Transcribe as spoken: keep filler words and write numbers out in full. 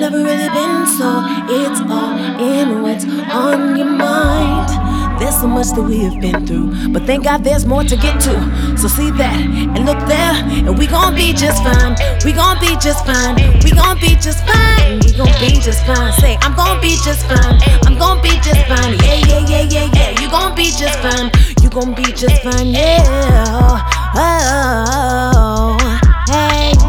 never really been, so it's all in what's on your mind. There's so much that we have been through, but thank God there's more to get to. So see that and look there, and we gon' be just fine. We gon' be just fine. We gon' be just fine. We gon' be just fine. Say, I'm gon' be just fine. I'm gon' be just fine. Yeah, yeah, yeah, yeah, yeah. You gon' be just fine. You gon' be just fine. Yeah. Oh, hey.